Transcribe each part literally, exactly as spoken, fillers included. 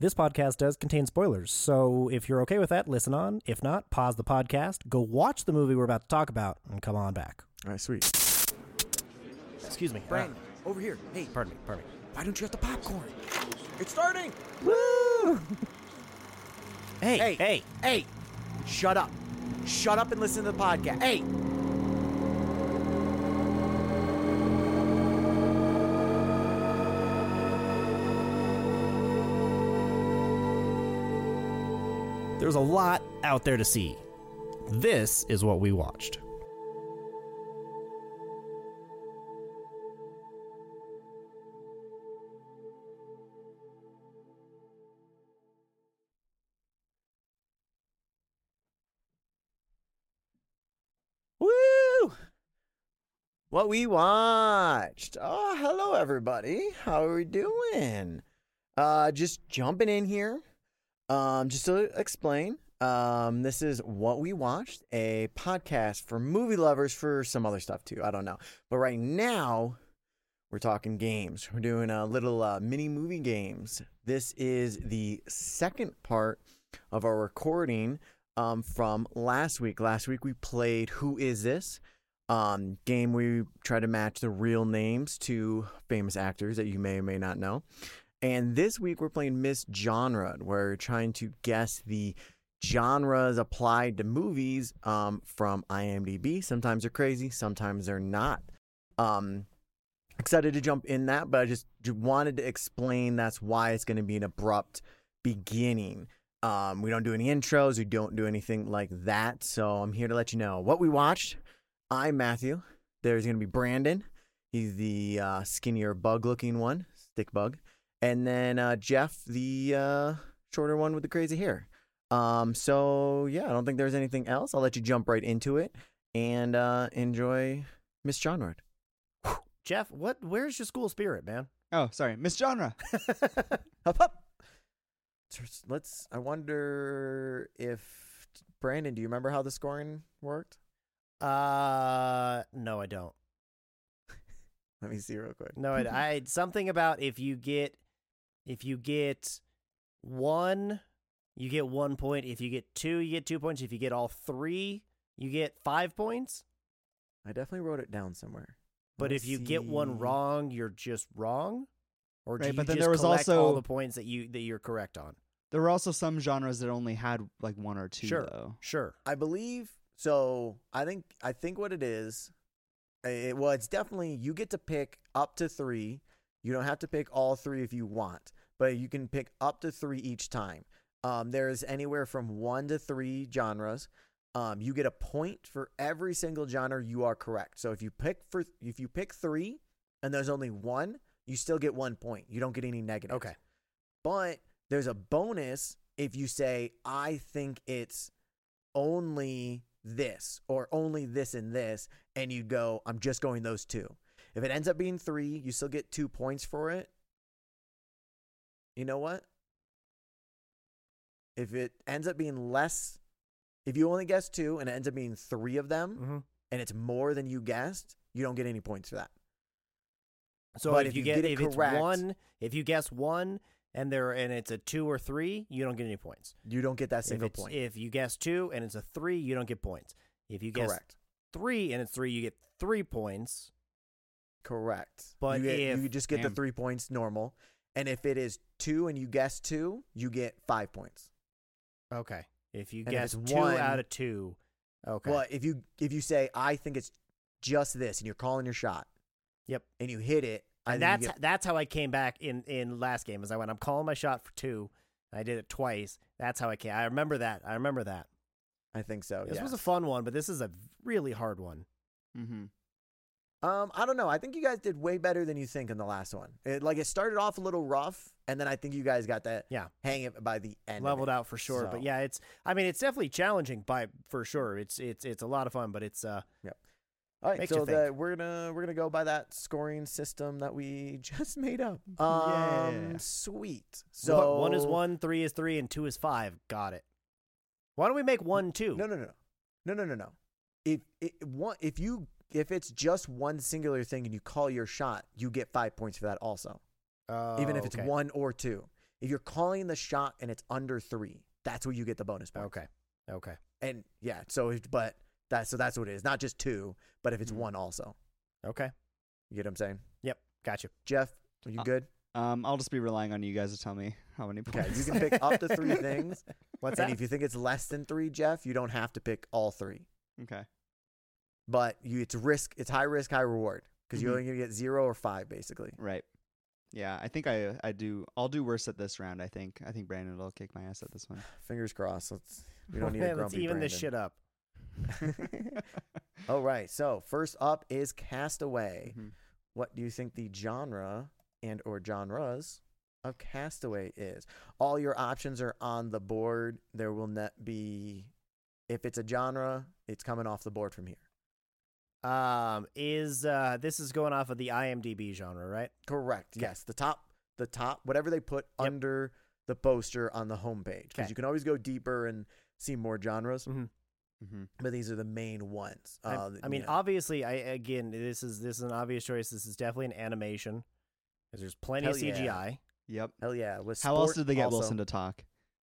This podcast does contain spoilers, so if you're okay with that, listen on. If not, pause the podcast, go watch the movie we're about to talk about, and come on back. All right, sweet. Excuse me. Brandon, uh, over here. Hey. Pardon me, pardon me. Why don't you have the popcorn? It's starting! Woo! hey, Hey, hey. hey! Shut up. Shut up and listen to the podcast. Hey! There's a lot out there to see. This is what we watched. Woo! What we watched. Oh, hello, everybody. How are we doing? Uh, just jumping in here. Um, just to explain, um, this is What We Watched, a podcast for movie lovers, for some other stuff too. I don't know. But right now, we're talking games. We're doing a little uh, mini movie games. This is the second part of our recording um, from last week. Last week, we played Who Is This? Um, game we try to match the real names to famous actors that you may or may not know. And this week we're playing Miss Genre, where we're trying to guess the genres applied to movies um, from I M D B. Sometimes they're crazy, sometimes they're not. Um, excited to jump in that, but I just wanted to explain that's why it's going to be an abrupt beginning. Um, we don't do any intros, we don't do anything like that. So I'm here to let you know what we watched. I'm Matthew. There's going to be Brandon. He's the uh, skinnier bug-looking one, stick bug. And then uh, Jeff, the uh, shorter one with the crazy hair. Um, so, yeah, I don't think there's anything else. I'll let you jump right into it and uh, enjoy Miss Genre. Jeff, what? Where's your school spirit, man? Oh, sorry. Miss Genre. Up, up. Let's, I wonder if, Brandon, do you remember how the scoring worked? Uh, no, I don't. Let me see real quick. No, I, I something about if you get... If you get one, you get one point. If you get two, you get two points. If you get all three, you get five points. I definitely wrote it down somewhere. But Let's if you see. get one wrong, you're just wrong? Or do Right, you but then just there was collect also- all the points that, you, that you're correct on? There were also some genres that only had like one or two, Sure, though. sure. I believe, so I think, I think what it is, it, well, it's definitely, you get to pick up to three. You don't have to pick all three if you want, but you can pick up to three each time. Um, there's anywhere from one to three genres. Um, you get a point for every single genre you are correct. So if you pick for if you pick three and there's only one, you still get one point. You don't get any negatives. Okay. But there's a bonus if you say, I think it's only this or only this and this, and you go, I'm just going those two. If it ends up being three, you still get two points for it. You know what? If it ends up being less, if you only guess two and it ends up being three of them, Mm-hmm. and it's more than you guessed, you don't get any points for that. So But if, if you you get, get it if it's correct- one, if you guess one and there and it's a two or three, you don't get any points. You don't get that If, single it's, point. if you guess two and it's a three, you don't get points. If you guess Correct. three and it's three, you get three points. Correct. But you, get, if- you just get the Damn. three points normal. And if it is two and you guess two, you get five points. Okay. If you And if guess it's two one- out of two, okay. Well, if you if you say I think it's just this, and you're calling your shot, Yep. and you hit it, I And think that's you get, that's how I came back in, in last game. Is I went, I'm calling my shot for two. And I did it twice. That's how I came. I remember that. I remember that. I think so. This was a yes. fun one, but this is a really hard one. Mm-hmm. Um, I don't know. I think you guys did way better than you think in the last one. It, like it started off a little rough, and then I think you guys got that Yeah. hang of it by the end. of Leveled it. out for sure. So- But yeah, it's. I mean, it's definitely challenging by for sure. It's it's it's a lot of fun, but it's uh. All right, Makes so you the, think. we're gonna we're gonna go by that scoring system that we just made up. Um, Yeah. sweet. So So one is one, three is three, and two is five. Got it. Why don't we make one two? No, no, no, no, no, no, no, no. If it one if you if it's just one singular thing and you call your shot, you get five points for that also. Oh, Even if it's okay. one or two. If you're calling the shot and it's under three, that's where you get the bonus points. Okay. Okay. And yeah, so if, but that's so that's what it is. Not just two, but if it's Mhm. one also. Okay. You get what I'm saying? Yep. Gotcha. Jeff, are you Uh, good? Um, I'll just be relying on you guys to tell me how many Okay, points. you can pick up to three things. What's and that? if you think it's less than three, Jeff, you don't have to pick all three. Okay. But you, it's risk. It's high risk, high reward because Mhm. you're only gonna get zero or five basically. Right. Yeah, I think I I do. I'll do worse at this round. I think. I think Brandon will kick my ass at this one. Fingers crossed. Let's. We don't need Man, a let's grumpy even this Brandon. shit up. All right. So first up is Castaway. Mhm. What do you think the genre and or genres of Castaway is? All your options are on the board. There will not be, if it's a genre, it's coming off the board from here. Um, is uh, this is going off of the IMDb genre, right? Correct. Okay. Yes. The top, the top, whatever they put Yep. under the poster on the homepage, because Okay. you can always go deeper and see more genres. Mm-hmm. Mhm. But these are the main ones. I, Uh, I mean, yeah. obviously, I again, this is this is an obvious choice. This is definitely an animation because there's plenty Hell of C G I. yeah. Yep. hell yeah. With How else sport did they get also, Wilson to talk?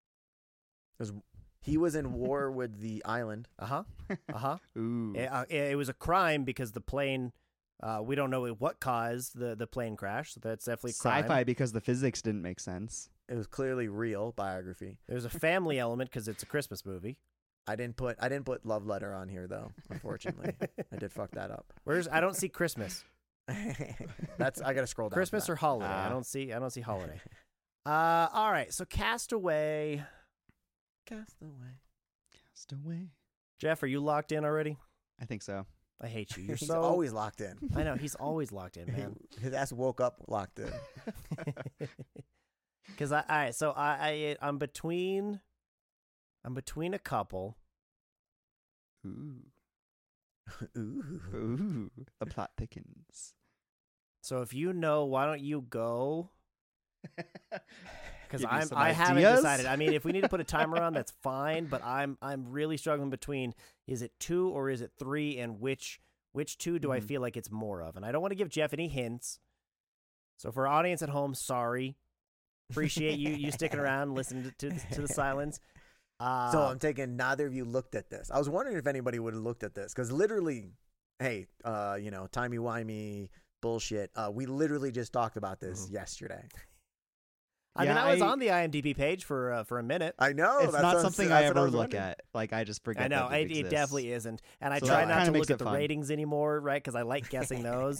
He was in war with the island. Uh huh. Uh huh. Ooh. It, uh, it was a crime because the plane. Uh, we don't know what caused the the plane crash. So that's definitely a crime. Sci-fi because the physics didn't make sense. It was clearly real biography. There's a family element because it's a Christmas movie. I didn't put I didn't put love letter on here though. Unfortunately, I did fuck that up. Where's I don't see Christmas. That's I gotta scroll down. Christmas to or holiday. I Ah. don't see. I don't see holiday. Uh, all right. So Castaway. Castaway. Castaway. Jeff, are you locked in already? I think so. I hate you. You're He's so. always locked in. I know he's always locked in, man. His ass woke up locked in. Because I, all right, so I, I, I'm between, I'm between a couple. Ooh. Ooh. Ooh. The plot thickens. So if you know, why don't you go? Because Give you I'm, some I haven't ideas? decided. I mean, if we need to put a timer on, that's fine. But I'm, I'm really struggling between is it two or is it three, and which, which two do I Mhm. feel like it's more of? And I don't want to give Jeff any hints. So for our audience at home, sorry. Appreciate you, you sticking around, listening to, to, to the silence. Uh, So I'm taking neither of you looked at this. I was wondering if anybody would have looked at this because literally, hey, uh, you know, timey wimey bullshit. Uh, we literally just talked about this Mhm. yesterday. I mean, Yeah, I was I- on the IMDb page for uh, for a minute. I know it's that's not what I'm something saying- I that's what ever was look wondering. at. Like I just forget. I know that it, it exists. definitely isn't, and I So try that not kinda to makes look it at the fun. ratings anymore, right? Because I like guessing those.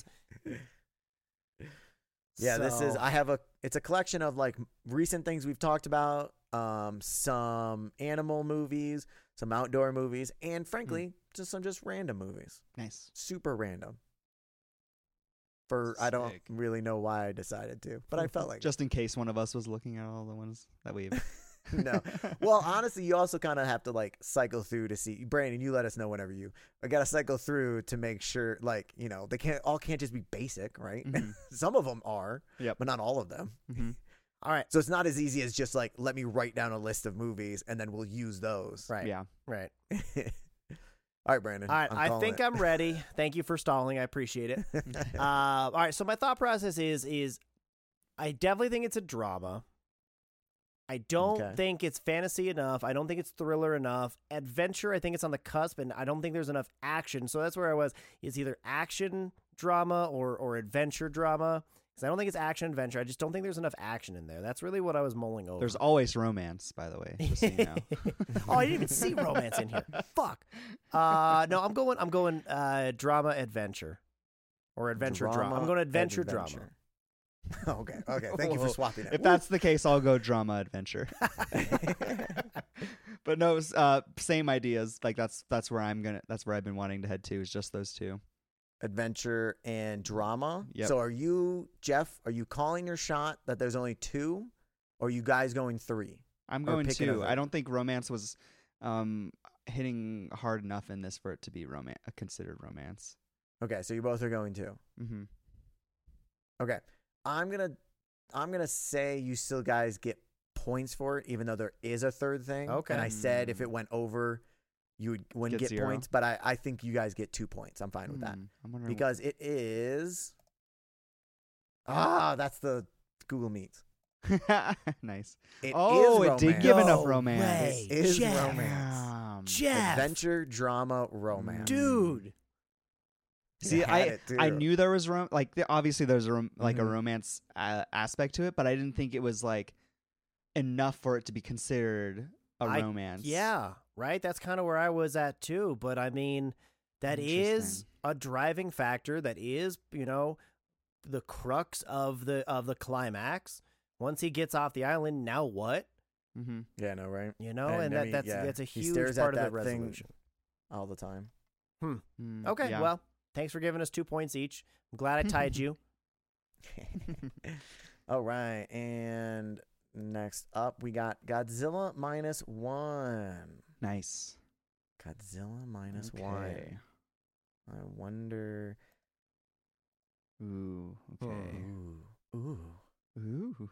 Yeah, this is. So- I have a. It's a collection of like recent things we've talked about. Um, some animal movies, some outdoor movies, and frankly, just some just random movies. Nice. Super random. For I don't Sick. really know why I decided to, but I felt like Just in case one of us was looking at all the ones that we've. no. Well, honestly, you also kind of have to like cycle through to see. Brandon, you let us know whenever you. I gotta cycle through to make sure, like you know, they can't all can't just be basic, right? Mhm. Some of them are, Yep. but not all of them. hmm All right, So it's not as easy as just like let me write down a list of movies and then we'll use those. right, Yeah. right. All right, Brandon. All right, I'm I calling think it. I'm ready. Thank you for stalling. I appreciate it. Uh, all right, so my thought process is is I definitely think it's a drama. I don't Okay. think it's fantasy enough. I don't think it's thriller enough. Adventure, I think it's on the cusp, and I don't think there's enough action. So that's where I was. It's either action drama or or adventure drama. Because I don't think it's action adventure. I just don't think there's enough action in there. That's really what I was mulling over. There's always romance, by the way. Just so you know. Oh, I didn't even see romance in here. Fuck. Uh, no, I'm going. I'm going uh, drama adventure, or adventure drama. I'm going adventure drama. adventure. okay. Okay. Thank you for Whoa. swapping it. If that's the case, I'll go drama adventure. But no, it's, uh, same ideas. Like that's that's where I'm gonna. That's where I've been wanting to head to. Is just those two. Adventure and drama. Yep. So are you, Jeff? Are you calling your shot that there's only two, or are you guys going three? I'm Or going picking two. of I it. don't think romance was um, hitting hard enough in this for it to be romance, considered romance. Okay, so you both are going two. Mm-hmm. Okay, I'm gonna, I'm gonna say you still guys get points for it, even though there is a third thing. Okay. And I said if it went over, you would wouldn't Get get, zero. points, but I, I think you guys get two points. I'm fine with that Mm, I'm wondering because it is. Ah, that's the Google Meets. Nice. It oh, is it did romance. give enough No romance. way. It is Jeff. romance. Damn. Jeff, Adventure, drama, romance. dude. You See, had I it, I too. knew there was rom- like the- obviously there's a rom- like Mhm. a romance uh, aspect to it, but I didn't think it was like enough for it to be considered a I- romance. Yeah, right. That's kind of where I was at too. But I mean, that is Interesting. a driving factor. That is, you know, the crux of the of the climax. Once he gets off the island, now what? Mm-hmm. Yeah, no, right? You know, And and, I that mean, that's yeah, that's a he huge stares part at of the that thing resolution. all the time. Mm, Okay, yeah. well, thanks for giving us two points each. I'm glad I tied you. All right, and next up we got Godzilla minus one. Nice. Godzilla minus Okay. one. I wonder. Ooh. Okay. Ooh, ooh, Ooh.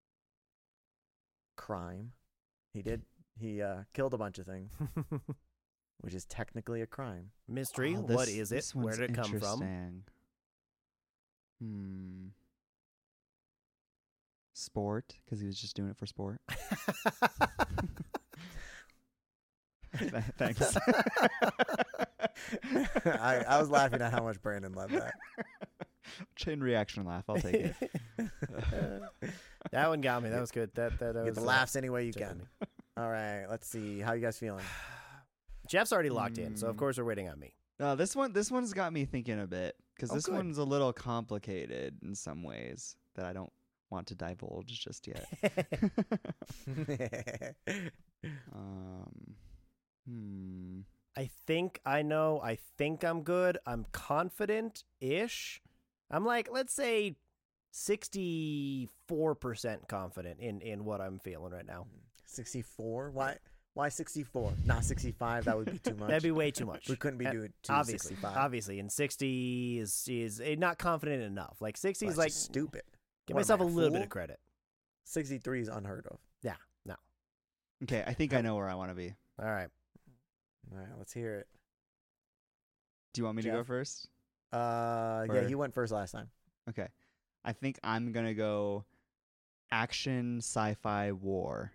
crime. He did. He uh, killed a bunch of things, which is technically a crime. Mystery. Oh, What this- is it? this Where one's did it come from? interesting. Hmm. Sport, because he was just doing it for sport. Thanks. I, I was laughing at how much Brandon loved that. Chain reaction laugh. I'll take it. That one got me. That was good. That that, that Get was the uh, laughs any way you tickled can. me. All right, let's see. How you guys feeling? Jeff's already locked in, so of Mm. course we're waiting on me. Uh, this one, this one's got me thinking a bit because Oh, this good. one's a little complicated in some ways that I don't want to divulge just yet. um, hmm. I think I know. I think I'm good. I'm confident-ish. I'm like, let's say sixty-four percent confident in, in what I'm feeling right now. sixty-four? Why? Why sixty-four? Not sixty-five. That would be too much. That'd be way too much. We couldn't be Uh, doing two obviously, sixty-five. obviously, and sixty is is eh, not confident enough. Like sixty Well, is that's like just stupid. give What, myself a am I little bit fool? of credit. sixty-three is unheard of. Yeah, no. Okay, I think I know where I want to be. All right. All right, let's hear it. Do you want me to go Jeff? first? Uh, Or- yeah, you went first last time. Okay, I think I'm gonna go action, sci-fi, war.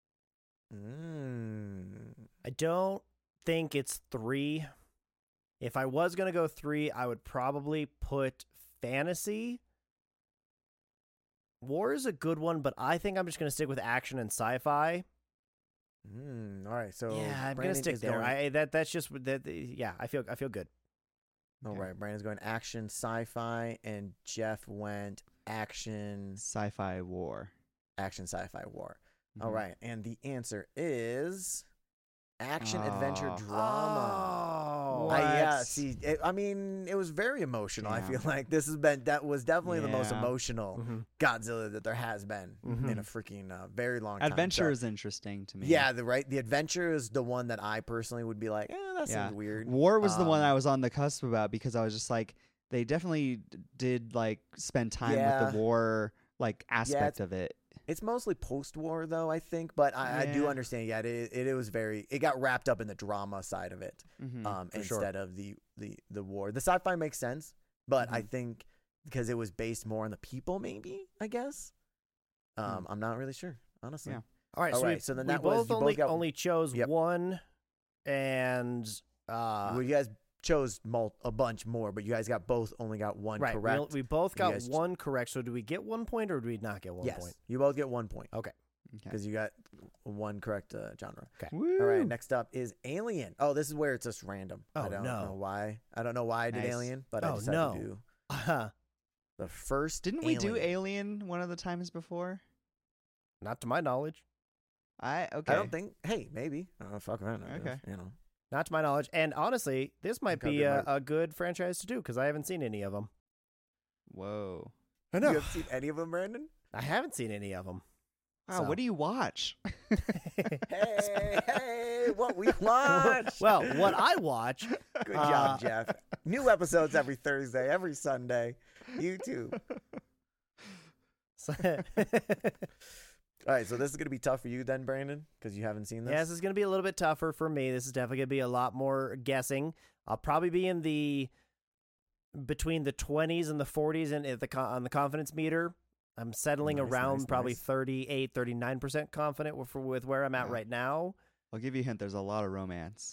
Mm. I don't think it's three. If I was gonna go three, I would probably put fantasy. War is a good one, but I think I'm just gonna stick with action and sci-fi. Mm. All right, so yeah, I'm Brandon gonna stick is there. Going, I that that's just that. Yeah, I feel I feel good. all Okay. right, Brandon's going action, sci-fi, and Jeff went action, Sci-fi, war. action, sci-fi, war. All Mhm. right, and the answer is action, adventure, Oh. drama. Oh, I, yeah, What? see, it, I mean, it was very emotional. I Yeah. feel like this has been that was definitely the most Yeah. emotional Mhm. Godzilla that there has been Mhm. in a freaking uh, very long time. Adventure So, is interesting to me. yeah, the right, the adventure is the one that I personally would be like, eh, that Yeah. seems weird. War was the one Um, I was on the cusp about because I was just like, they definitely d- did like spend time with Yeah. the war like aspect of it. It's mostly post-war though, I think, but I, I do Yeah. understand. Yeah, it, it it was very. It got wrapped up in the drama side of it, Mhm. um, for sure. instead of the, the the war. The sci-fi makes sense, but I Mhm. think because it was based more on the people, maybe I guess. Um, I'm not really sure, honestly. Yeah. All right, All so right, we, so then we that both was- you both only got- only chose Yep. one, and uh, well, you guys chose mul- a bunch more, but you guys got both only got one right. We, correct. we both You got guys ch- one correct. So do we get one point or do we not get one yes, point? you both get one point Okay. because you got one correct uh, genre. Woo. All right, next up is Alien. Oh, this is where it's just random. I Oh, don't no. know why. I don't know why I did Nice. Alien, but I Oh, decided no. to do Uh, the first. Didn't we do Alien. Alien one of the times before? not to my knowledge. I okay. I don't think. Hey, maybe. Oh, fuck around. I Okay. guess, You know. Not to my knowledge. And honestly, this might Think I be did a, my- a good franchise to do because I haven't seen any of them. Whoa. I You haven't seen any of them, Brandon? I haven't seen any of them. Wow. What do you watch? Hey, hey, what we watch? Well, what I watch. Good uh, job, Jeff. New episodes every Thursday, every Sunday. YouTube. All right, so this is gonna be tough for you then, Brandon, because you haven't seen this. Yeah, this is going to be a little bit tougher for me. This is definitely going to be a lot more guessing. I'll probably be in the between the twenties and the forties and at the co- on the confidence meter. I'm settling Nice, around nice, probably nice. thirty-eight, thirty-nine percent confident with, with where I'm at Yeah. right now. I'll give you a hint. There's a lot of romance.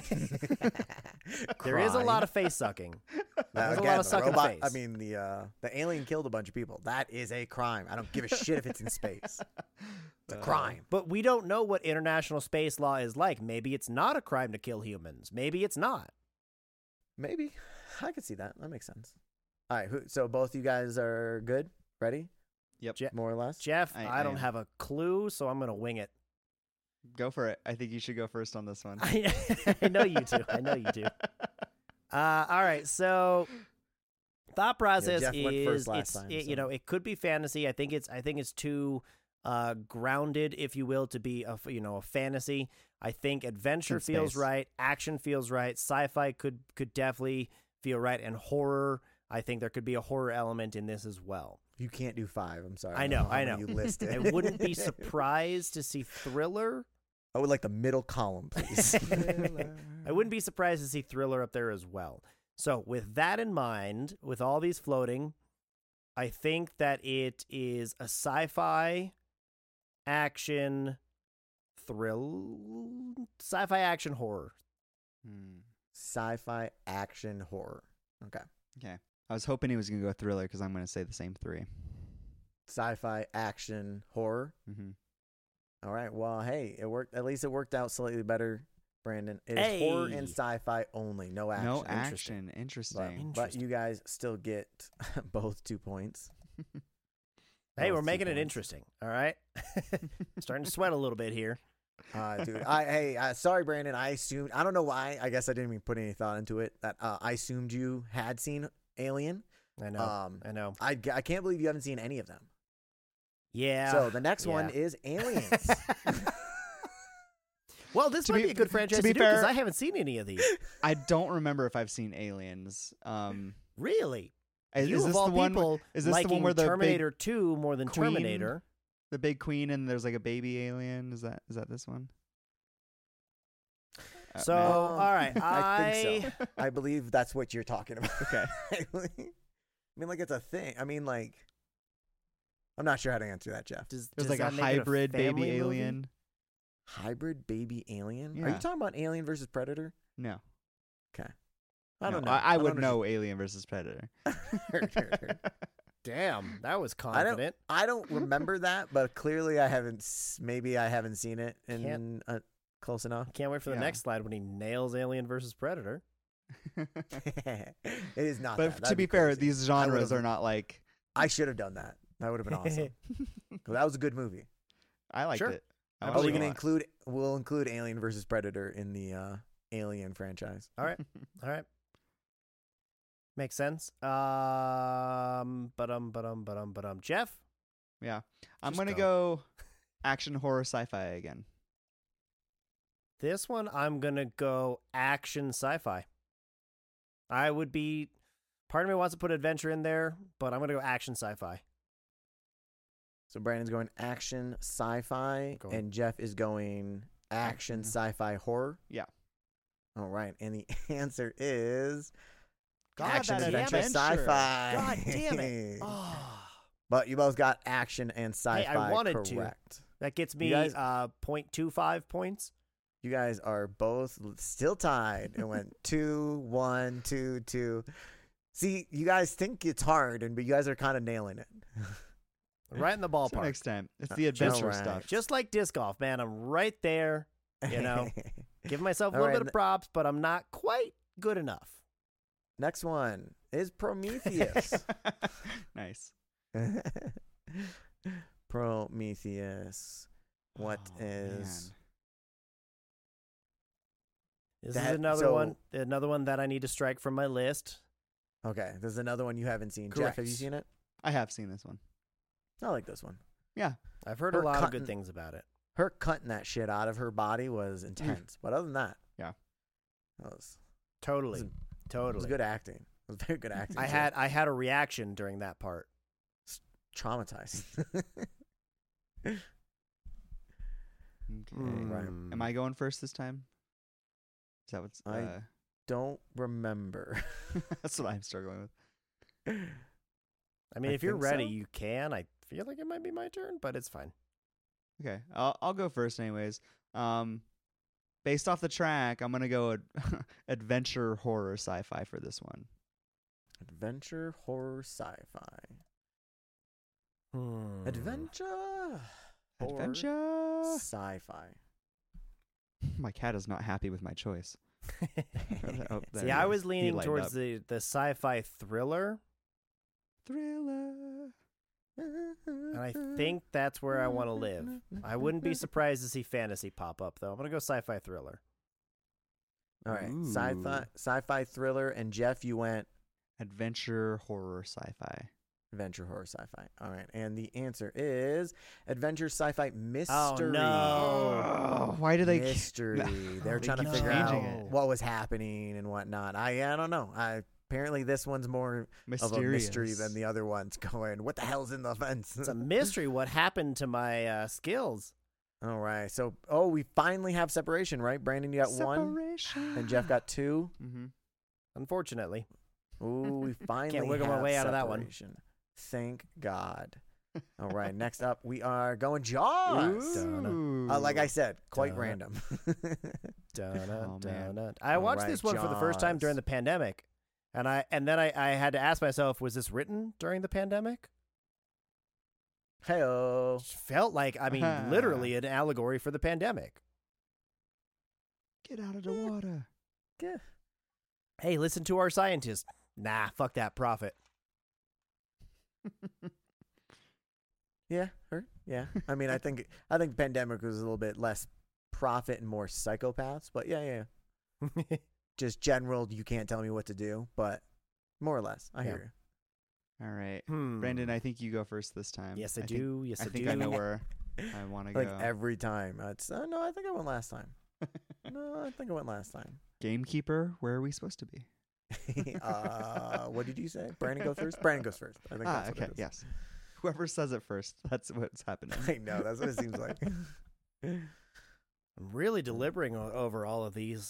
There is a lot Crime. of face sucking. Now, There's a again, lot of the sucking robot, face. I mean, the uh, the alien killed a bunch of people. That is a crime. I don't give a shit if it's in space. It's a Uh, crime. But we don't know what international space law is like. Maybe it's not a crime to kill humans. Maybe it's not. Maybe. I could see that. That makes sense. All right. Who, so both you guys are good? Ready? Yep. Je- More or less? Jeff, I- I, I don't am. have a clue, so I'm going to wing it. Go for it. I think you should go first on this one. I, I know you do. I know you do. Uh, all right. So thought process Jeff went first is last it's time, it, so- you know, it could be fantasy. I think it's I think it's too uh, grounded, if you will, to be a f- you know a fantasy. I think adventure In feels space. right, action feels right, sci-fi could could definitely feel right, and horror. I think there could be a horror element in this as well. You can't do five. I'm sorry. I don't know, how I many know. You listed. I wouldn't be surprised to see thriller. I would like the middle column, please. I wouldn't be surprised to see thriller up there as well. So with that in mind, with all these floating, I think that it is a sci-fi action thrill, sci-fi action horror. Hmm. Sci-fi action horror. Okay. Okay. I was hoping he was going to go thriller because I'm going to say the same three. Sci-fi action horror. Mm-hmm. All right. Well, hey, it worked. At least it worked out slightly better, Brandon. It is horror Hey. and sci-fi only. No action. No Interesting. action. But, Interesting. but you guys still get both two points. Hey, Both we're two making it points. interesting. All right. Starting to sweat a little bit here. Uh, dude, I hey, uh, sorry, Brandon. I assumed. I don't know why. I guess I didn't even put any thought into it. That uh, I assumed you had seen Alien. I know. Um, I know. I, I can't believe you haven't seen any of them. Yeah. So the next yeah. one is Aliens. Well, this To might be- be a good franchise to to, be do because fair- I haven't seen any of these. I don't remember if I've seen Aliens. Um, Really? is, you is of this all the one? people is this the one liking where the big Terminator two more than queen- Terminator? the big queen and there's like a baby alien? Is that is that this one? Uh, So, man. all right, I think I- so. I believe that's what you're talking about. Okay. I mean, like it's a thing. I mean, like, I'm not sure how to answer that, Jeff. Does, There's does like a that make it hybrid baby family movie? alien. Hybrid baby alien? Are Yeah. you talking about Alien versus Predator? No. I don't No, know. I, I would don't know Alien versus Predator. Damn, that was I don't- confident. I don't remember that, but clearly I haven't. s- Maybe I haven't seen it in Can't- uh, close enough. Can't wait for the Yeah. next slide when he nails Alien versus Predator. It is not. But that. to That'd be fair, crazy. these I genres would've- are not like I should have done that. That would have been awesome. 'Cause that was a good movie. I liked Sure. it. I Are Are watched we it a gonna lot. include? We'll include Alien versus Predator in the uh, Alien franchise. All right, all right, makes sense. Um, but um, but um, but um, but um, Jeff. Yeah. I'm Just gonna go. go action horror sci-fi again. This one, I'm gonna go action sci-fi. I would be. Part of me wants to put adventure in there, but I'm gonna go action sci-fi. So Brandon's going action sci-fi, Going- and Jeff is going action Action. sci-fi horror. Yeah. All right, and the answer is God, action that adventure adventure. sci-fi. God damn it! Oh, But you both got action and sci-fi wanted to. correct. that gets me You guys- uh point two five points. You guys are both l- still tied. It went two, one, two, two. See, you guys think it's hard, and but you guys are kind of nailing it. Right in the So ballpark. next time, it's Uh, the adventure alright. stuff. Just like disc golf, man. I'm right there. You know, Give myself a All little right, bit of props, but I'm not quite good enough. Next one is Prometheus. Nice. Prometheus. What Oh, is? This That- is another so- one, another one that I need to strike from my list. Okay, there's another one you haven't seen. Jeff, have you Correct. seen it? I have seen this one. I like this one. Yeah. I've heard Her a lot of cutting- good things about it. Her cutting that shit out of her body was intense. But other than that, Yeah. that was, Totally, it was totally. good acting. It was very good acting. I too. had I had a reaction during that part. traumatized. Okay. Right. Am I going first this time? Is that what's? I- Uh, Don't remember. that's what I'm struggling with. I mean, I if you're think ready, so. you can. I feel like it might be my turn, but it's fine. Okay, I'll I'll go first anyways. Um, based off the track, I'm gonna go ad- adventure, horror, sci-fi for this one. Adventure, horror, sci-fi. Hmm. Adventure. Horror, Adventure. sci-fi. My cat is not happy with my choice. Oh, there See, he I is. was He leaning lightened towards up. the, the sci-fi thriller, Thriller. and I think that's where I want to live. I wouldn't be surprised to see fantasy pop up, though. I'm going to go sci-fi thriller. All right, Ooh. sci-fi, sci-fi thriller, and Jeff, you went Adventure, horror, sci-fi. adventure, horror, sci-fi. All right, and the answer is adventure, sci-fi, mystery. Oh, no. Oh, why do they? mystery. They're They trying to keep figure changing out it. what was happening and whatnot. I I don't know. I apparently this one's more Mysterious. of a mystery than the other ones. Going, what the hell's in the fence? It's a mystery. What happened to my uh, skills? All right, so oh, we finally have separation, right? Brandon, you got one, Separation. and Jeff got two. Mm-hmm. Unfortunately. Ooh, we finally wiggle my have way out of that one. separation. Thank God. All right, next up we are going Jaws. Dun-dun. Uh, like I said, quite Dun. random. Dun-dun, Oh, man. dun-dun. I All watched right, this one for the first time during Jaws. the pandemic, and I and then I, I had to ask myself, was this written during the pandemic? Hey-oh. Felt like, I mean, literally an allegory for the pandemic. Get out of the water. Hey, listen to our scientists. Nah, fuck that prophet. Yeah, her. Yeah. I mean, I think I think pandemic was a little bit less profit and more psychopaths, but yeah, yeah. yeah. Just general, you can't tell me what to do, but more or less, I Yeah. hear All right, Hmm. Brandon. I think you go first this time. Yes, I, think- do. Yes, I I, think do. I know where I want to you. Like go. every time, it's uh, no, I think I went last time. No, I think I went last time. Gamekeeper, where are we supposed to be? uh, what did you say? Brandon go first. Brandon goes first. I think Ah, that's what okay, it is. yes. Whoever says it first, that's what's happening. I know that's what it seems like. I'm really deliberating o- over all of these.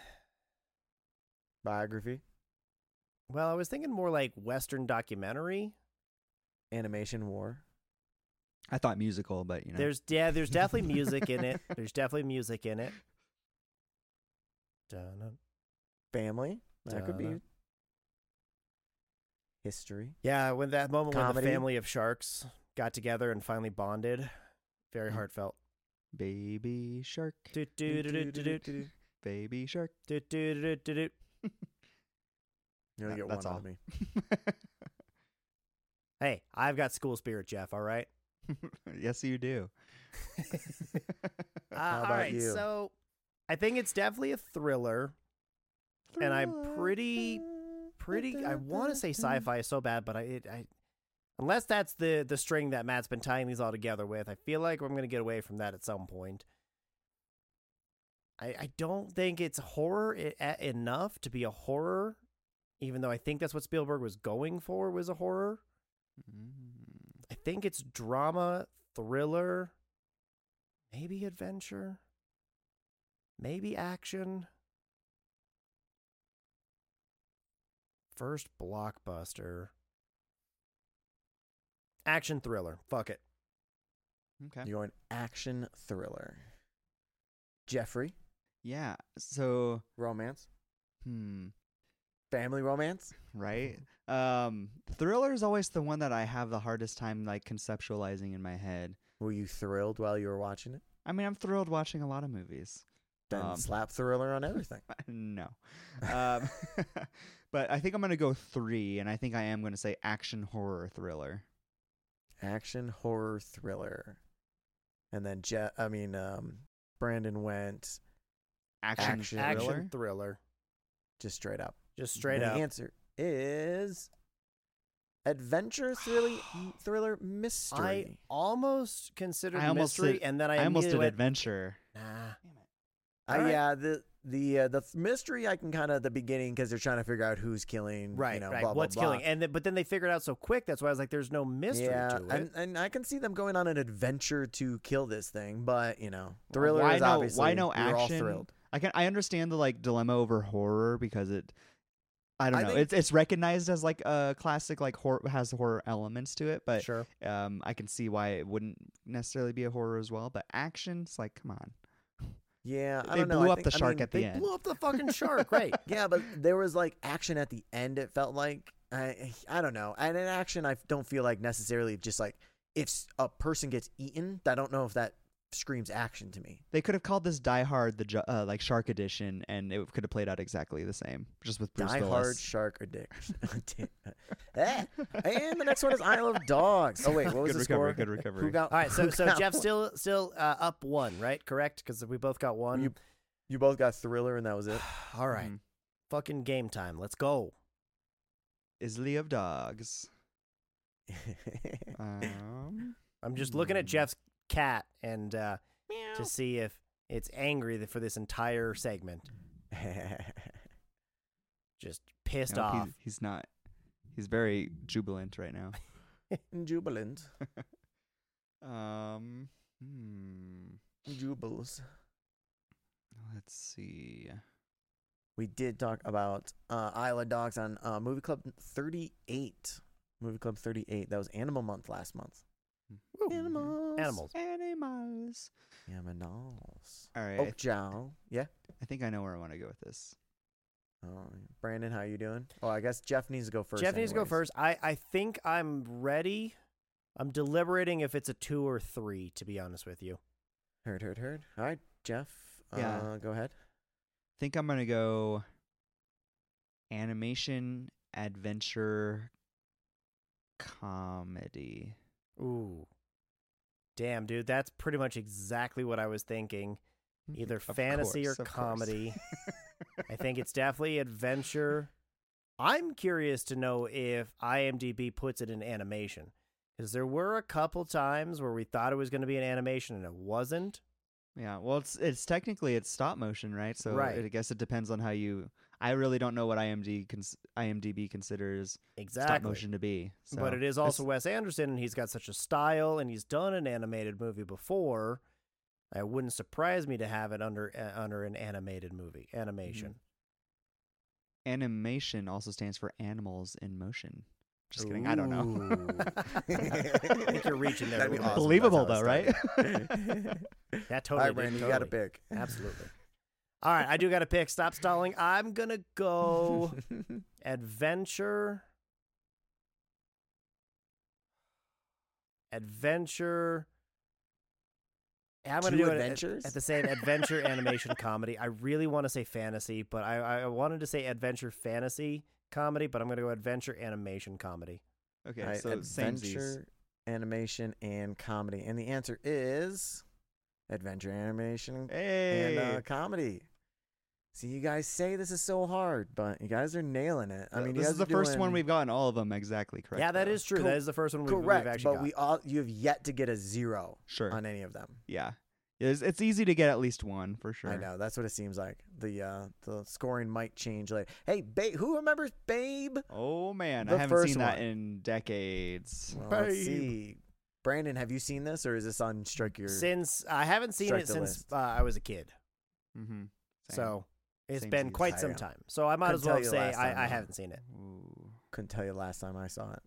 Biography, Well, I was thinking more like Western documentary. animation, war. I thought musical, but you know. There's yeah, there's definitely music in it. There's definitely music in it. Dun-dun. Family. That could be Duh. history. Yeah, when that moment when Comedy. the family of sharks got together and finally bonded, very Mm. heartfelt. Baby shark, Do, do, do, do, do, do, baby shark. do, do, do, do, do. You only That- get that's one all. out of me. Hey, I've got school spirit, Jeff. All right. Yes, you do. Uh, How all about right, you? so I think it's definitely a thriller, and I'm pretty, pretty. I want to say sci-fi so bad, but I, it, I, unless that's the the string that Matt's been tying these all together with, I feel like I'm gonna get away from that at some point. I I don't think it's horror I- a- enough to be a horror, even though I think that's what Spielberg was going for, was a horror. Mm. I think it's drama, thriller, maybe adventure, maybe action. First blockbuster. Action thriller. Fuck it. Okay. You're going action thriller. Jeffrey, Yeah. So, romance, hmm. family romance. Right. Um, thriller is always the one that I have the hardest time like conceptualizing in my head. Were you thrilled while you were watching it? I mean, I'm thrilled watching a lot of movies. Then Um, slap thriller on everything. no. Um, but I think I'm going to go three, and I think I am going to say action horror thriller. Action horror thriller. And then Je- I mean um Brandon went Action, Action thriller. Action thriller. just straight up. Just straight And up. The answer is adventure thriller thriller I mystery. almost considered I almost mystery, did- and then I, I almost did immediately went, adventure. nah. Uh, Alright. Yeah, the the uh, the th- mystery I can kind of at the beginning because they're trying to figure out who's killing. Right, you know, right. blah, blah, What's blah. killing? And th- but then they figured out so quick. That's why I was like, "There's no mystery yeah, to it." and and I can see them going on an adventure to kill this thing, but you know, thriller why is no- obviously why no we were all action? thrilled. I can I understand the like dilemma over horror because it I don't I know. think- It's it's recognized as like a classic, like horror has horror elements to it, but Sure. um, I can see why it wouldn't necessarily be a horror as well. But action, it's like, come on. Yeah, I They don't know. blew I up think- the I shark mean, at the They end. blew up the fucking shark, right? Yeah, but there was like action at the end. It felt like I I don't know. And in action, I don't feel like necessarily just like if s- a person gets eaten. I don't know if that screams action to me. They could have called this Die Hard the ju- uh, like Shark Edition, and it could have played out exactly the same, just with Bruce Die Willis. Hard, Shark, or Dick. Eh, and the next one is I Love Dogs. Oh wait, what was Good the recovery. score? Good recovery. Who got? All right, so who so got Jeff's one? still still uh, up one, right? Correct? Because we both got one. You, you both got Thriller, and that was it. All right, Mhm. fucking game time. Let's go. Isley of Dogs. Um, I'm just looking at Hmm. Jeff's cat and uh, to see if it's angry th- for this entire segment. Just pissed no, off. He's, he's not. He's very jubilant right now. Jubilant. Um. Hmm. Jubils. Let's see. We did talk about uh, Isle of Dogs on uh, Movie Club thirty-eight. Movie Club thirty-eight. That was Animal Month last month. Woo. Animals. Animals. Animals. Animals. All right. I, Oh, Jow. Yeah. I think I know where I want to go with this. Oh, Brandon, how you doing? Oh, I guess Jeff needs to go first. Jeff needs to go anyways. first. I, I think I'm ready. I'm deliberating if it's a two or three, to be honest with you. Heard, heard, heard. All right, Jeff. Yeah. Uh, go ahead. Think I'm gonna go animation adventure comedy. Ooh. Damn, dude, that's pretty much exactly what I was thinking. Either Of fantasy course, or of course. comedy. I think it's definitely adventure. I'm curious to know if IMDb puts it in animation. Because there were a couple times where we thought it was going to be an animation and it wasn't. Yeah, well, it's it's technically it's stop motion, right? So Right. I guess it depends on how you. I really don't know what IMDb cons- IMDb considers Exactly. stop motion to be. So But it is also it's- Wes Anderson, and he's got such a style, and he's done an animated movie before. It wouldn't surprise me to have it under uh, under an animated movie animation. animation also stands for animals in motion. Just kidding. I don't know. Ooh. I think you're reaching there. a That'd be little bit. awesome. Believable That's though, how right? it That All totally. right, did, Brandon, you totally. got to pick. Absolutely. All right, I do got to pick. Stop stalling. I'm gonna go adventure. Adventure. I'm gonna Two do it at, adventures? at the same adventure animation comedy. I really want to say fantasy, but I, I wanted to say adventure fantasy comedy, but I'm gonna go adventure animation comedy. Okay, All right, so adventure, animation, and comedy. And the answer is adventure, animation, Hey, and uh, comedy. See, you guys say this is so hard, but you guys are nailing it. I mean, you this guys is the are first doing one we've gotten all of them exactly correct. yeah, that though. is true. Co- that is the first one we've, correct, we've actually but got. we all you have yet to get a zero Sure. on any of them. Yeah, it's, it's easy to get at least one for sure. I know that's what it seems like. The uh, the scoring might change later. Hey, Babe, who remembers Babe? Oh man, The I haven't first seen that one. in decades. Well, let's see. Brandon, have you seen this, or is this on Strike Your? Since I haven't seen Strike it the since list. uh, I was a kid, Mm-hmm. so it's Same been season. quite I some know. time. So I might Couldn't as well tell you say last time, I, I though. haven't seen it. Ooh. Couldn't tell you last time I saw it.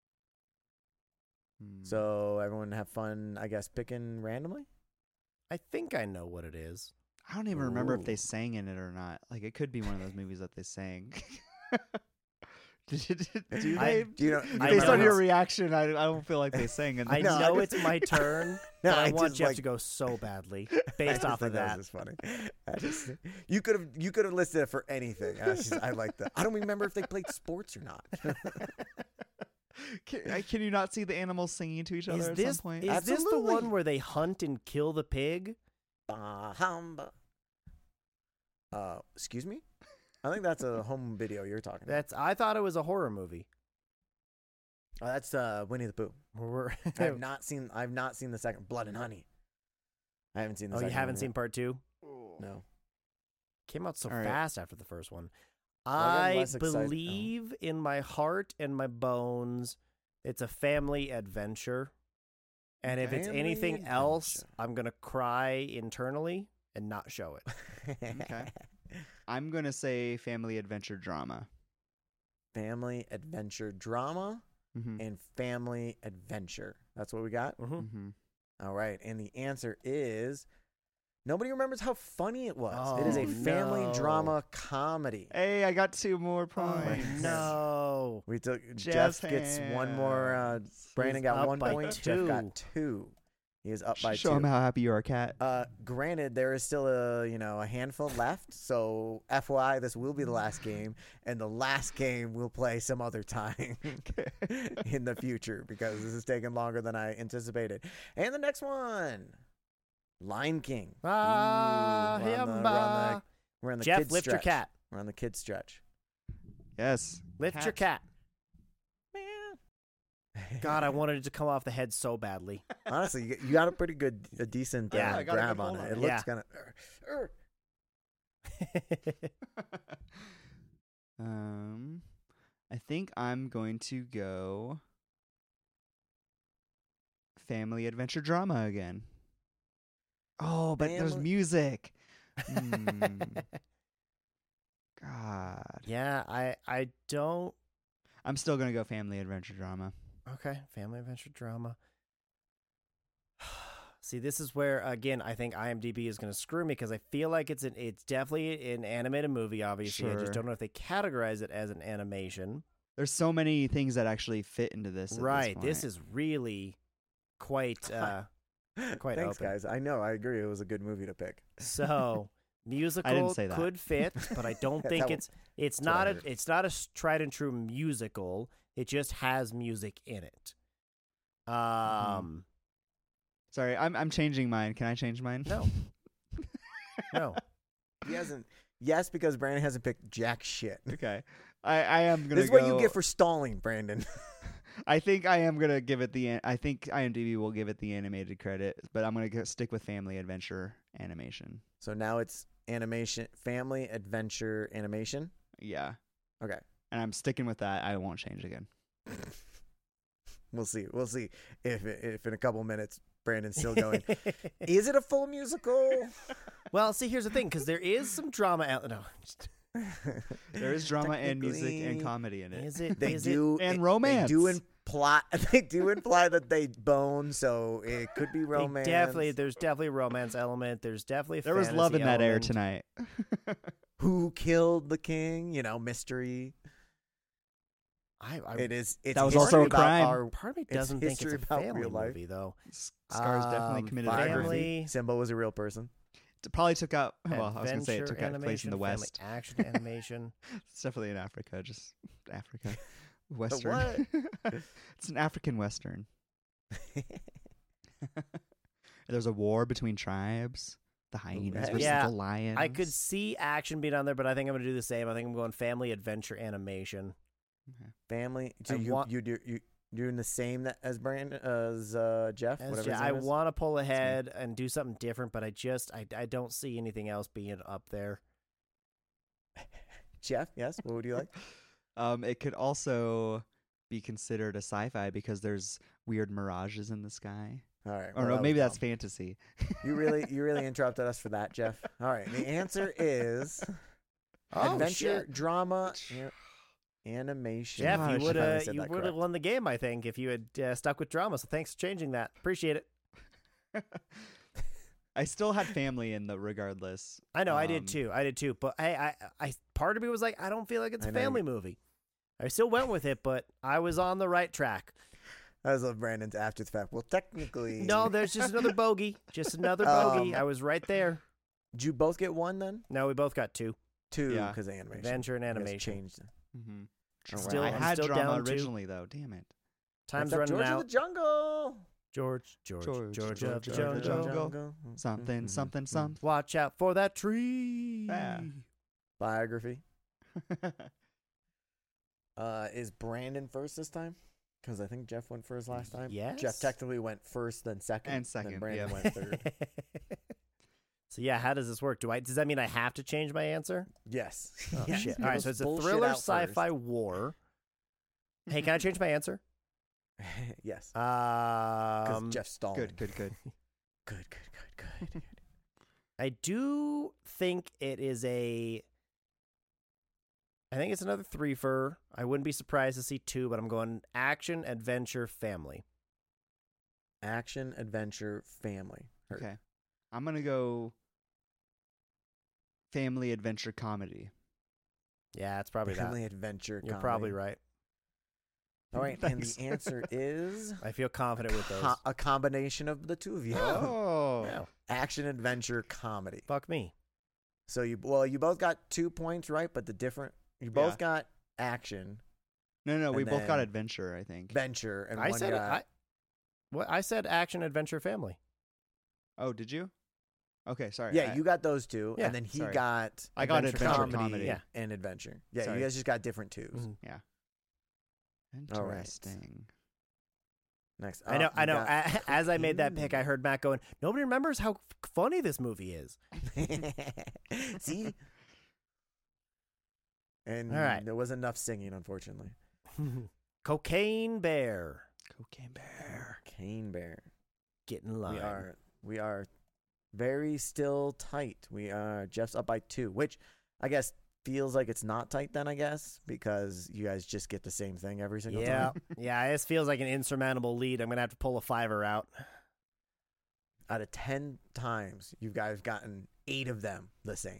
Hmm. So everyone have fun, I guess, picking randomly. I think I know what it is. I don't even remember if they Ooh. sang in it or not. Like it could be one of those movies that they sang. Did you- did- Do you, I- do you know? you I Based know on know your it's- reaction, I, I don't feel like they sang in I this. No, I know just- it's my turn, No, but I, I want just, Jeff like- to go so badly I based just off think of that. was just funny. I just you could have you could have listed it for anything. I, just, I like that. I don't remember if they played sports or not. Can, I- can you not see the animals singing to each other Is at this some point? is this the Absolutely. one where they hunt and kill the pig? Bahamba. Uh, excuse me. I think that's a home video you're talking about. That's I thought it was a horror movie. Oh, that's uh, Winnie the Pooh. We're- I have not seen. I've not seen the second Blood and Honey. I haven't seen the oh, you second. haven't one seen yet. part two? No. Came out so All right. fast after the first one. Well, I'm I less excited- oh. believe in my heart and my bones, it's a family adventure. And if it's Family anything else, adventure. I'm gonna cry internally and not show it. Okay. I'm gonna say family adventure drama. family adventure drama, Mm-hmm. and family adventure. That's what we got? Mm-hmm. Mm-hmm. All right. And the answer is nobody remembers how funny it was. it is Oh, a family no. drama comedy. Hey, I got two more Oh, points. no. We took Jazz Jeff gets one more. Uh, hands. Brandon He's got up one by point. Jeff two. got two. He is up by Show two. him how happy you are, Cat. Uh, granted, there is still a you know a handful left. So F Y I, this will be the last game, and the last game we'll play some other time in the future because this is taking longer than I anticipated. And the next one, Lion King. Ah, Ooh, we're, on the, we're, on the, Yamba. we're on the Jeff, kid lift your stretch. cat. We're on the kid stretch. Yes. Lift your cat. Man. God, I wanted it to come off the head so badly. Honestly, you, you got a pretty good, a decent uh, Yeah, I got a grab good on hold it. on It it. looks Yeah. kind of. um, I think I'm going to go family adventure drama again. Oh, but there's Family- music. Hmm. God. yeah, I I don't. I'm still gonna go family adventure drama. Okay, family adventure drama. See, this is where again I think IMDb is going to screw me because I feel like it's an it's definitely an animated movie. Obviously, I Sure. just don't know if they categorize it as an animation. There's so many things that actually fit into this. at Right. This, This is really quite uh, Quite Thanks, open. guys. I know. I agree. It was a good movie to pick. so musical say that. could fit, but I don't That's think how- it's it's that's what I not a heard. it's not a s- tried and true musical. It just has music in it. Um. Sorry, I'm I'm changing mine. Can I change mine? No. No. He hasn't. Yes, because Brandon hasn't picked jack shit. Okay. I, I am gonna. This is what go- you get for stalling, Brandon. I think I am gonna give it the. an- I think IMDb will give it the animated credit, but I'm gonna go stick with family adventure animation. So now it's animation, family adventure animation. Yeah, Okay, and I'm sticking with that. I won't change again. we'll see. We'll see if if in a couple minutes Brandon's still going. Is it a full musical? Well, see, here's the thing, because there is some drama. Out, no, just- There is drama and music and Technically, comedy in it. is it? They is do And it- romance. They do imply. They do imply that they bone, so it could be It? They romance. definitely, there's definitely a romance element. There's definitely a There was love in fantasy that air element. tonight. Who killed the king? You know, mystery. I, I It is. It's That was history also a about crime. our part of me it's doesn't think it's history a about family real life. movie, though. S- Scars definitely Um, committed a biography. crime. Family- Simba was a real person. It probably took out. Well, I was gonna say it Adventure took out place in the animation, family West. action animation. It's definitely in Africa, just Africa, what? Western. It's an African Western. There's a war between tribes. The hyenas versus Yeah, the lions. I could see action being on there, but I think I'm gonna do the same. I think I'm going family adventure animation. Okay. Family. So I you want- you do you doing the same that as Brandon as uh, Jeff. As whatever ja- his I name is? want to pull ahead and do something different, but I just I, I don't see anything else being up there. Jeff. Yes. What would you like? Um, it could also be considered a sci-fi because there's weird mirages in the sky. All right. Or well, no, that was maybe that's dumb. fantasy. You really you really interrupted us for that, Jeff. All right. The answer is Oh, adventure, shit. drama, a- animation. Jeff, Gosh, you I would finally have said you that would have correct. won the game, I think, if you had uh, stuck with drama. So thanks for changing that. Appreciate it. I still had family in the regardless. I know I Um, did too. I did too. But I, I, I, part of me was like, I don't feel like it's I a know family you- movie. I still went with it, but I was on the right track. That was of Brandon's after the fact. Well, technically, No, there's just another bogey. Just another bogey. Um, I was right there. Did you both get one then? No, we both got two. Two, Yeah. because animation. Adventure and You guys animation. changed. Mm-hmm. Still- I I'm had still drama down to- originally though. Damn it. Time's Next up, running George out. of the Jungle. George, George, George, George, George of the of the jungle. jungle. Something, Mhm, something, mhm. something. Watch out for that tree. Yeah. Biography. Uh, is Brandon first this time? Because I think Jeff went first last time. Yes. Jeff technically went first, then second, And Then second, Brandon yeah. went third. So yeah, how does this work? Do I? Does that mean I have to change my answer? Yes. Oh Yes. shit! Give All right, us so it's a bullshit thriller, out sci-fi, war. Hey, can I change my answer? first. Yes. Because Um, Jeff's stalling. Good, good, good. Good, good, good, good. I do think it is a. I think it's another three-fer. I wouldn't be surprised to see two, but I'm going action, adventure, family. Action, adventure, family. Heard. Okay. I'm gonna go family adventure comedy. Yeah, it's probably Family that. adventure. You're comedy. probably right. All right, and Thanks. the answer is I feel confident with those. co- a combination of the two of you. Oh. Wow. Action, adventure, comedy. Fuck me. So you well, you both got two points right, but the different you both Yeah. got action, No, no, we And both got then- adventure, I think. venture, and I one said got I, what I said action, adventure, family. Oh, did you? Okay, sorry. yeah, I- you got those two, Yeah, and then he sorry. got I got adventure adventure comedy, comedy. Yeah. and adventure. Yeah, Sorry. you guys just got different twos. Mhm. All right. Interesting. Next, I know, up, I you know. got A- As I made that cocaine. pick, I heard Matt going, nobody remembers how f- funny this movie is. See, and All right. there wasn't enough singing, unfortunately. Cocaine Bear. Cocaine Bear. Cane Bear. Get in line. We are we are very still tight. We are Jeff's up by two, which I guess feels like it's not tight then, I guess, because you guys just get the same thing every single Yeah, time. yeah. This feels like an insurmountable lead. I'm gonna have to pull a fiver out. Out of ten times, you guys gotten eight of them the same.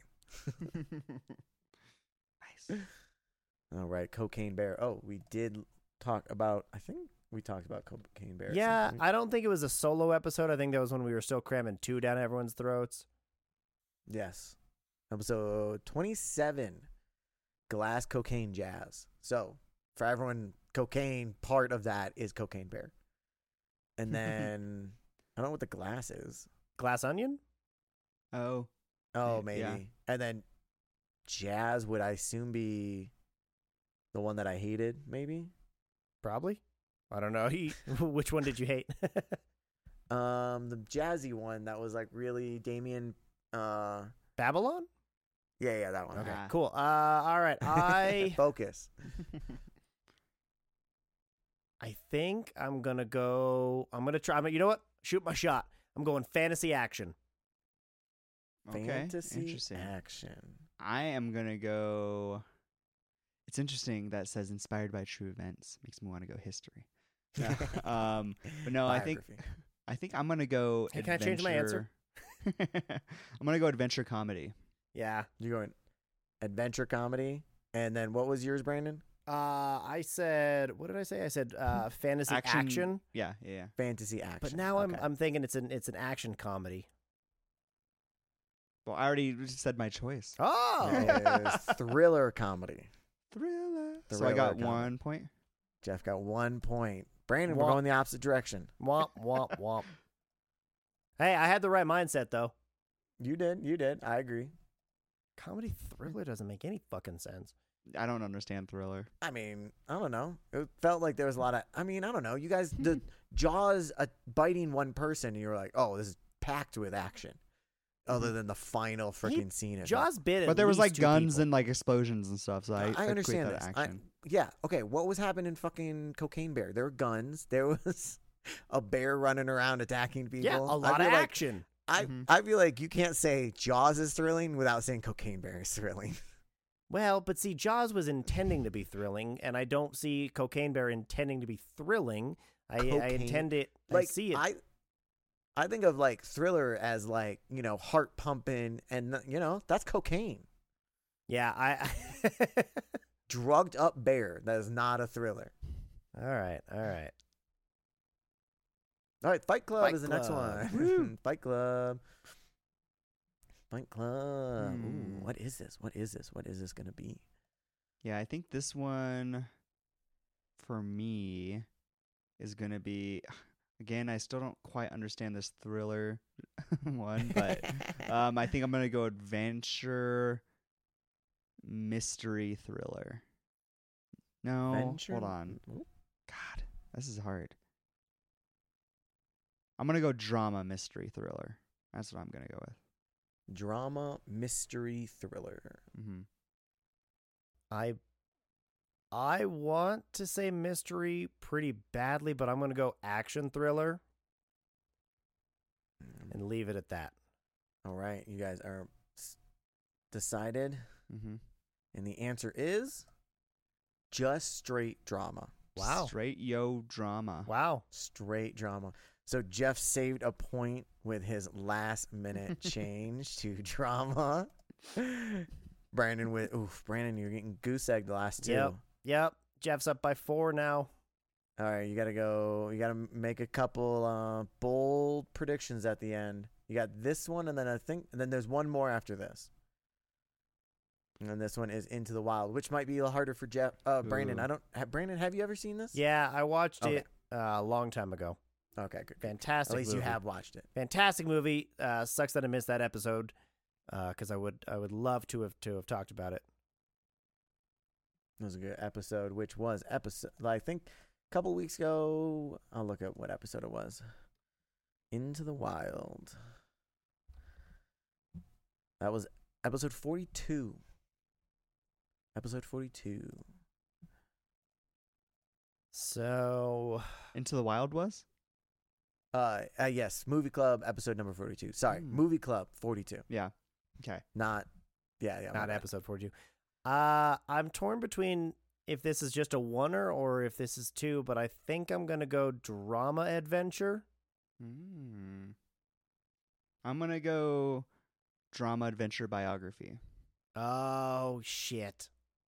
Nice. All right, Cocaine Bear. Oh, we did talk about, I think we talked about Cocaine Bear. at some Yeah, point. I don't think it was a solo episode. I think that was when we were still cramming two down everyone's throats. Yes. Episode twenty-seven, Glass Cocaine Jazz. So, for everyone, cocaine, part of that is Cocaine Bear. And then, I don't know what the glass is. Glass onion? Oh. Oh, Yeah. maybe. And then, jazz would, I assume, be the one that I hated, maybe? Probably. I don't know. He, which one did you hate? Um, the jazzy one that was like really Damien. Uh, Babylon? yeah, yeah, that one. Okay, Ah. cool. Uh, all right. I Focus. I think I'm gonna go. I'm gonna try. I'm, you know what? Shoot my shot. I'm going fantasy action. Okay. Fantasy Interesting. action. I am gonna go. It's interesting that says inspired by true events. Makes me want to go history. No, um, but no, I think Biography. I think I'm gonna go. Hey, can I change my answer? adventure- I'm gonna go adventure comedy. Yeah. You're going adventure comedy, and then what was yours, Brandon? Uh, I said. What did I say? I said uh, fantasy action. Action- Yeah, yeah, yeah. Fantasy action. But now I'm Okay. I'm thinking it's an it's an action comedy. Well, I already said my choice. Oh. It is thriller comedy. Thriller. So I Thriller got comedy. one point. Jeff got one point. Brandon, we're Womp. going the opposite direction. Womp womp womp. Hey, I had the right mindset though. You did. You did. I agree. Comedy thriller doesn't make any fucking sense. I don't understand thriller. I mean, I don't know. It felt like there was a lot of. I mean, I don't know. You guys, the Jaws uh, biting one person, and you were like, "Oh, this is packed with action." Other than the final freaking scene. of it. Jaws bit at But there was least like two guns people. and like explosions and stuff. So I, I equate understand that this. I- action. Yeah. Okay. What was happening in fucking Cocaine Bear? There were guns. There was a bear running around attacking people. Yeah, a I lot feel of like- action. I Mhm. I feel like you can't say Jaws is thrilling without saying Cocaine Bear is thrilling. Well, but see, Jaws was intending to be thrilling, and I don't see Cocaine Bear intending to be thrilling. I, I Cocaine- intend it. Like I see it. I I think of like thriller as like, you know, heart pumping, and you know, that's cocaine. yeah, I. Drugged up bear. That is not a thriller. all right, all right. All right, Fight Club Fight is the next Club. one. Fight Club. Fight Club. Hmm. Ooh, what is this? What is this? What is this gonna be? Yeah, I think this one for me is gonna be. Again, I still don't quite understand this thriller one, but um, I think I'm gonna go adventure, mystery, thriller. No, Adventure? hold on. Ooh. God, this is hard. I'm gonna go drama, mystery, thriller. That's what I'm gonna go with. Drama, mystery, thriller. Mm-hmm. I I want to say mystery pretty badly, but I'm going to go action thriller and leave it at that. All right, you guys are s- decided. Mm-hmm. And the answer is just straight drama. Wow. Straight yo drama. Wow. Straight drama. So Jeff saved a point with his last minute change to drama. Brandon with oof, Brandon, you're getting goose egged the last two. Yep. Yep. Jeff's up by four now. All right, you gotta go. You gotta make a couple uh, bold predictions at the end. You got this one, and then I think, and then there's one more after this. And then this one is Into the Wild, which might be a little harder for Jeff. Uh, Brandon, Ooh. I don't. Have, Brandon, have you ever seen this? Yeah, I watched Okay. it uh, a long time ago. Okay, good. good. Fantastic. At least movie. you have watched it. Fantastic movie. Uh, sucks that I missed that episode because I would I would love to have to have talked about it. It was a good episode, which was episode. I think a couple weeks ago. I'll look at what episode it was. Into the Wild. That was episode forty-two. Episode forty-two. So Into the Wild was? Uh, uh yes, Movie Club episode number forty-two. Sorry, Mm. Movie Club forty-two. Yeah. Okay. Not, yeah, yeah. my not bad. episode forty-two. Uh, I'm torn between if this is just a oneer or if this is two, but I think I'm gonna go drama adventure. Mm. I'm going to go drama adventure biography. Oh shit!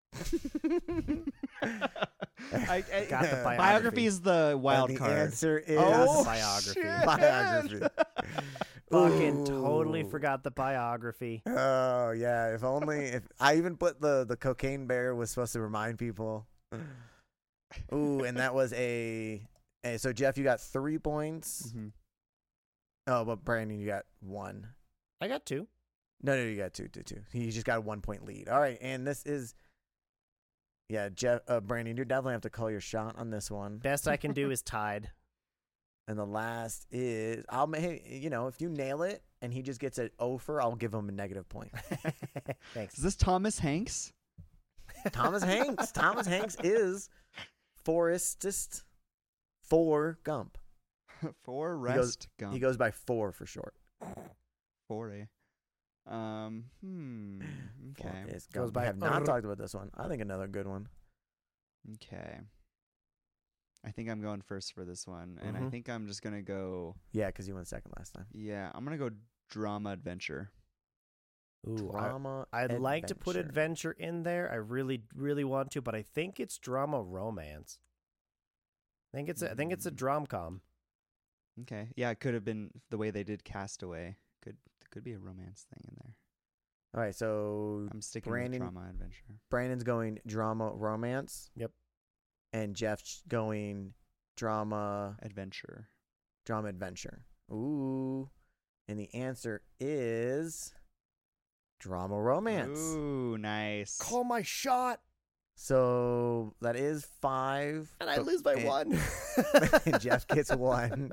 I, I, Got the biography. biography is the wild And the card. answer is Oh, biography. shit. biography. Fucking totally Ooh. forgot the biography. Oh yeah, if only if I even put the the cocaine bear was supposed to remind people. Ooh, and that was a, a so Jeff, you got three points. Mhm. Oh, but Brandon, you got one. I got two. No, no, you got two, two, two. You just got a one point lead. All right, and this is, yeah, Jeff, uh, Brandon, you definitely have to call your shot on this one. Best I can do is tied. And the last is, I'll hey, you know, if you nail it and he just gets an over, I'll give him a negative point. Thanks. Is this Thomas Hanks? Thomas Hanks. Thomas Hanks is Forrestist for Gump. For He goes- rest Gump. He goes by four for short. For a. Um. Hmm. Okay. Forrest Goes Gump. by I have not Forrest. talked about this one. I think another good one. Okay. I think I'm going first for this one, and I Mhm. think I'm just gonna go. Yeah, because you went second last time. Yeah, I'm gonna go drama adventure. Ooh, I, Drama. I'd like to put adventure. adventure in there. I really, really want to, but I think it's drama romance. I think it's a, I think it's a Mm. drom com. Okay. Yeah, it could have been the way they did Castaway. Could could be a romance thing in there. All right, so I'm sticking Brandon- with drama adventure. Brandon's going drama romance. Yep. And Jeff's going drama Adventure. drama adventure. Ooh. And the answer is drama romance. Ooh, nice. Call my shot, So that is five. and I but- lose by and- one. and Jeff gets one.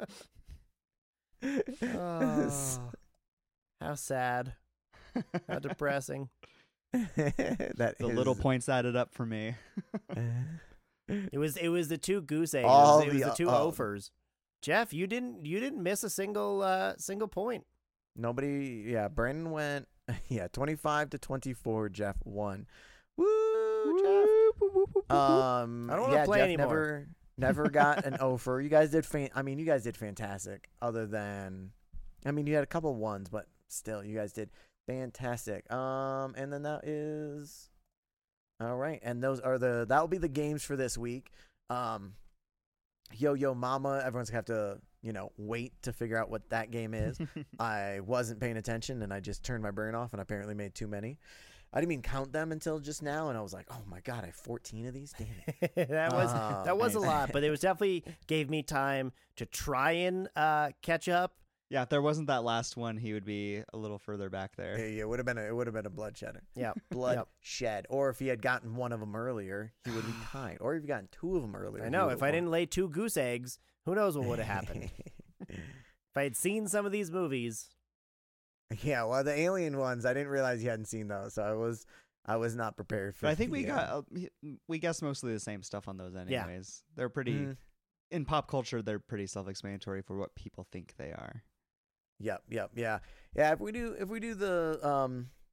Oh, how sad. How depressing. that The little is- points added up for me. It was it was the two goose eggs. All it was the- the two uh, offers. Jeff, you didn't you didn't miss a single uh, single point. Nobody, yeah. Brandon went, yeah, twenty-five to twenty-four. Jeff won. Woo, Jeff. Um, I don't wanna yeah, play Jeff anymore. Never, never got an offer. You guys did. Fan- I mean, you guys did fantastic. Other than, I mean, you had a couple ones, but still, you guys did fantastic. Um, and then that is, all right. And those are the that will be the games for this week. Um, Yo Yo Mama. Everyone's gonna have to, you know, wait to figure out what that game is. I wasn't paying attention and I just turned my brain off and apparently made too many. I didn't even count them until just now, and I was like, "Oh my god, I have fourteen of these." Damn it! that was Oh, that was a nice. lot, but it was definitely gave me time to try and uh, catch up. Yeah, if there wasn't that last one, he would be a little further back there. Yeah, yeah, it would have been a, it would have been a bloodshed. Yeah, Blood Yep. shed. Or if he had gotten one of them earlier, he would be tied. Or if he gotten two of them earlier, I he know. would've If I won. didn't lay two goose eggs, who knows what would have happened? If I had seen some of these movies, Yeah, well, the alien ones, I didn't realize you hadn't seen those, so I was I was not prepared for. But I think we the, got uh, uh, m- we guessed mostly the same stuff on those Yeah. anyways. They're pretty mhm. in pop culture. They're pretty self-explanatory for what people think they are. Yep, yep, yeah, yeah. If we do, if we do the um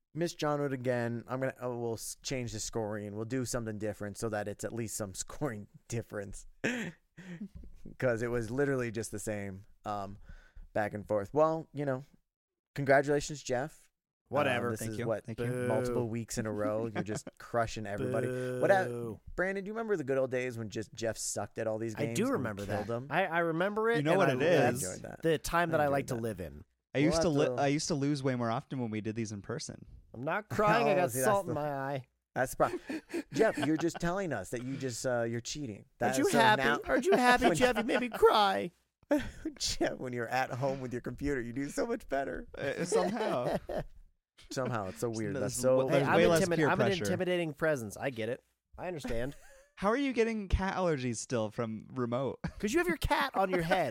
missed John Wood again. I'm gonna oh, we'll s- change the scoring. We'll do something different so that it's at least some scoring difference, because it was literally just the same, um, back and forth. Well, you know, congratulations, Jeff. Whatever. Um, this Thank is you. what Thank you. Boo. multiple weeks in a row. You're just crushing everybody. What, uh, Boo. Brandon? Do you remember the good old days when just Jeff sucked at all these I games? do and remember killed that. them? I, I remember it. You know and what I, it that's is? enjoyed that. the time that I I, enjoyed like to that. live in. I We'll used to have li- to- I used to lose way more often when we did these in person. I'm not crying. I Oh, got see, that's salt the- in my eye. That's the problem. Jeff, you're just telling us that you just uh, you're cheating. That, Aren't you so happy? now- Aren't you happy, Jeff? You made me cry. Jeff, when you're at home with your computer, you do so much better. Uh, somehow. Somehow, it's so weird. There's That's so. w- Hey, There's I'm, way less intimid- peer I'm an pressure. intimidating presence. I get it. I understand. How are you getting cat allergies still from remote? Because you have your cat on your head.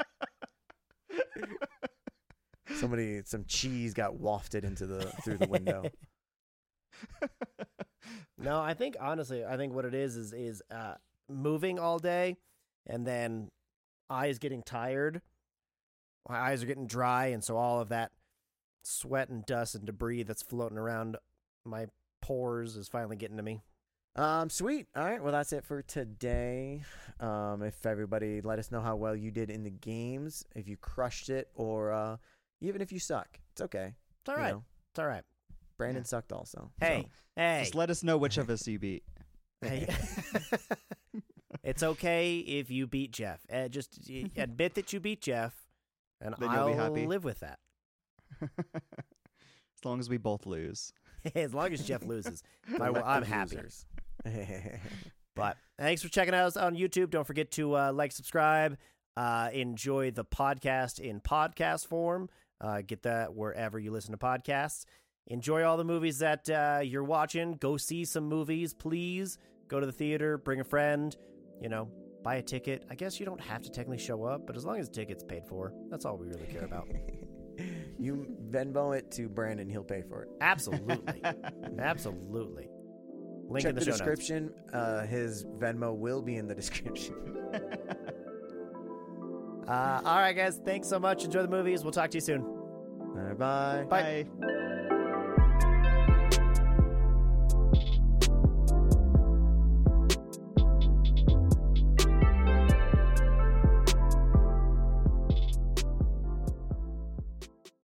Somebody, some cheese got wafted into the through the window. No, I think honestly, I think what it is is is uh, moving all day, and then eyes getting tired. My eyes are getting dry, and so all of that sweat and dust and debris that's floating around my pores is finally getting to me. Um, sweet. All right. Well, that's it for today. Um, if everybody let us know how well you did in the games, if you crushed it, or uh, even if you suck, it's okay. It's all You right. know, It's all right. Brandon Yeah. sucked also. Hey, hey, Just let us know which of us you beat. hey. It's okay if you beat Jeff. Uh, just y- admit that you beat Jeff, and Then you'll I'll be happy. live with that. As long as we both lose. As long as Jeff loses, I, Collective I'm happy. losers. But thanks for checking us on YouTube. Don't forget to uh, like, subscribe, uh, enjoy the podcast in podcast form. Uh, get that wherever you listen to podcasts. Enjoy all the movies that uh, you're watching. Go see some movies, please. Go to the theater. Bring a friend. You know, buy a ticket. I guess you don't have to technically show up, but as long as the ticket's paid for, that's all we really care about. You Venmo it to Brandon, he'll pay for it. Absolutely, absolutely. Link Check in the, the, show notes. description. Uh, his Venmo will be in the description. Uh, all right, guys. Thanks so much. Enjoy the movies. We'll talk to you soon. All right, bye. Bye. Bye.